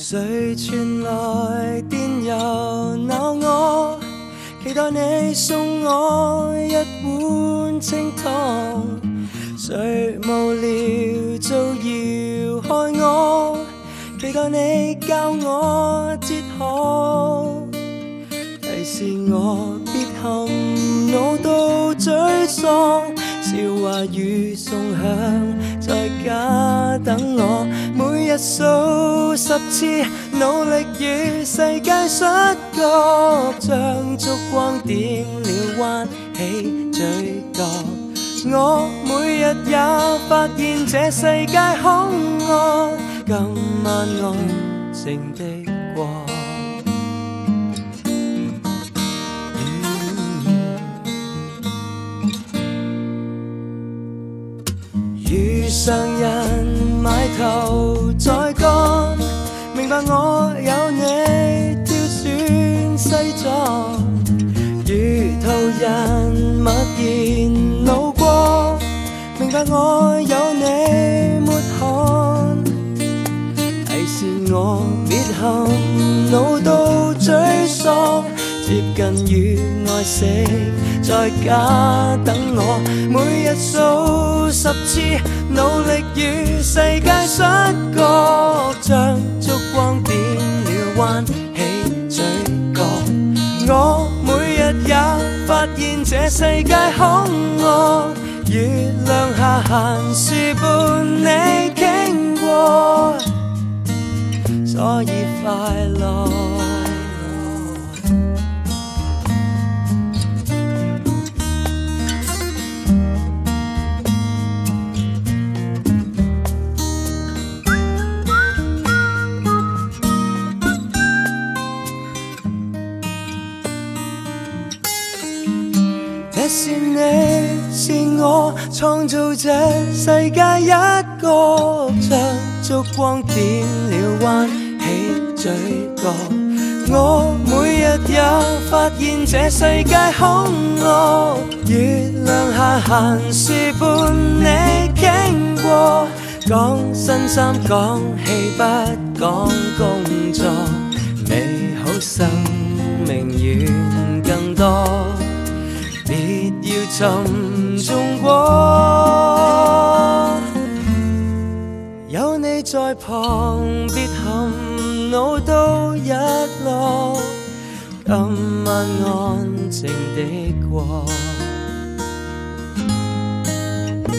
谁传来电邮闹我，期待你送我一碗清汤。谁无聊造谣害我，期待你教我哲学，提示我别含怒到沮丧。笑话与送响在家等我，每日数10次，努力与世界摔角，将烛光点了，弯起嘴角。我每日也发现这世界凶恶，今晚安静地过。遇上人埋頭在幹，明白我有你挑選西裝。如途人默然路過，明白我有你沒看，提示我別含怒到沮喪。接近與愛惜在家等我，每日數10次，努力與世界摔角，將燭光點了，彎起嘴角。我每日也發現這世界兇惡，月亮下閒時伴你傾過，所以快樂。是你是我創造這世界一角，將燭光點了，彎起嘴角。我每日也發現這世界兇惡，月亮下閒時伴你傾過，講新衫講戲不講工作，美好生命遠更多。別要沉重過，有你在旁，別含怒到日落，今晚安靜地過，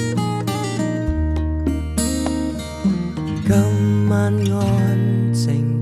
今晚安靜。